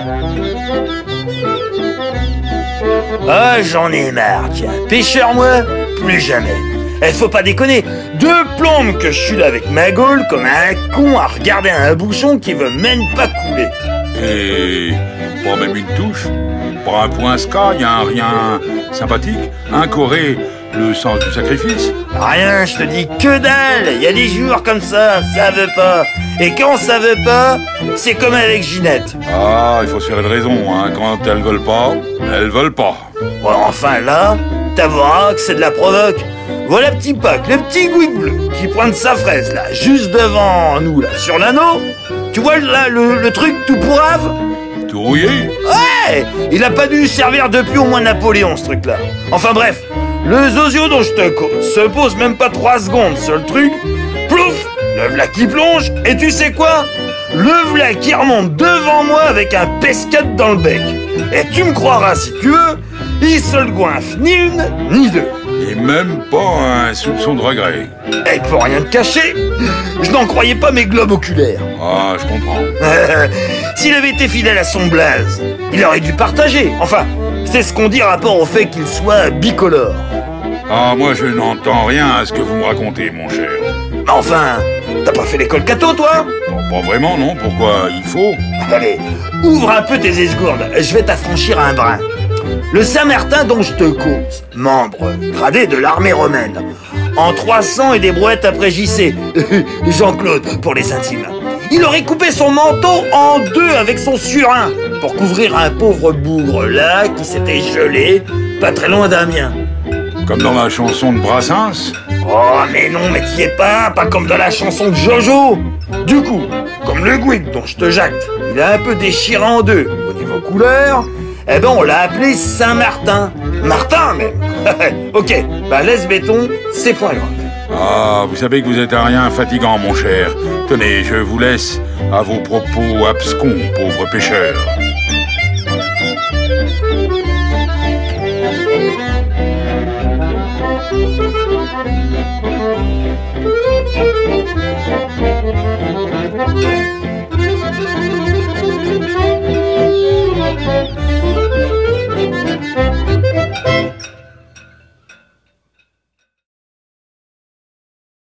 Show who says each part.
Speaker 1: Ah, j'en ai marre, tiens. Pêcheur, moi, plus jamais. Faut pas déconner. 2 plombes que je suis là avec ma gaule comme un con à regarder un bouchon qui veut même pas couler.
Speaker 2: Et pas même une touche? Pas un point ska, y a un rien sympathique? Un Corée, le sens du sacrifice?
Speaker 1: Rien, je te dis que dalle. Y a des jours comme ça veut pas. Et quand ça veut pas, c'est comme avec Ginette.
Speaker 2: Ah, il faut se faire une raison, hein. Quand elles veulent pas, elles veulent pas.
Speaker 1: Ouais, enfin là, t'avoueras que c'est de la provoque. Voilà petit Pac, le petit Gouic bleu, qui pointe sa fraise là, juste devant nous là, sur l'anneau. Tu vois là, le truc tout pourrave?
Speaker 2: Tout rouillé?
Speaker 1: Ouais, il a pas dû servir depuis au moins Napoléon ce truc là. Enfin bref, le zozio dont je te cause se pose même pas 3 secondes sur le truc. Plouf, le v'là qui plonge, et tu sais quoi? Le v'là qui remonte devant moi avec un pesquette dans le bec. Et tu me croiras si tu veux, il se le goinfre ni une ni deux.
Speaker 2: Et même pas un soupçon de regret.
Speaker 1: Et pour rien te cacher, je n'en croyais pas mes globes oculaires.
Speaker 2: Ah, je comprends.
Speaker 1: S'il avait été fidèle à son blaze, il aurait dû partager. Enfin, c'est ce qu'on dit rapport au fait qu'il soit bicolore.
Speaker 2: Ah, moi je n'entends rien à ce que vous me racontez, mon cher.
Speaker 1: Mais enfin, t'as pas fait l'école catho, toi?
Speaker 2: Bon, pas vraiment, non? Pourquoi il faut?
Speaker 1: Allez, ouvre un peu tes esgourdes, je vais t'affranchir un brin. Le Saint-Martin dont je te cause, membre gradé de l'armée romaine, en 300 et des brouettes après JC, Jean-Claude pour les intimes. Il aurait coupé son manteau en 2 avec son surin pour couvrir un pauvre bougre là qui s'était gelé pas très loin d'Amiens.
Speaker 2: Comme dans la chanson de Brassens?
Speaker 1: Oh mais non, mais t'y es pas comme dans la chanson de Jojo. Du coup, comme le Gouic dont je te jacte, il a un peu déchiré en 2 au niveau couleur, eh ben on l'a appelé Saint-Martin. Martin même. Ok, bah laisse béton, c'est point grave.
Speaker 2: Ah, vous savez que vous êtes un rien fatigant, mon cher. Tenez, je vous laisse à vos propos abscons, pauvre pêcheur.